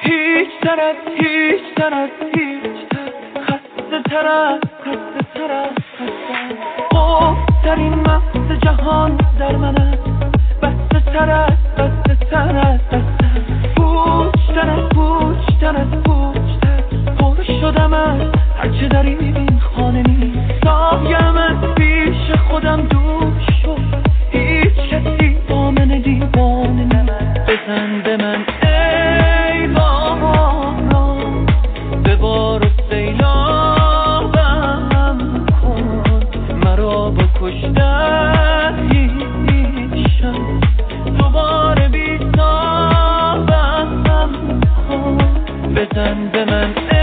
هیچ ترد خسته ترد خوب ترین مغز جهان در من است بسته ترد پوچ ترد پر شدم از هرچه در این خانه نیست سایم از پیش خودم دور شد هیچ کسی با من دیوانه نیست بزن به من ای باران ببار و سیلابم کن مرا با کشتن هیچ شب دوباره بیتابم کن بزن به من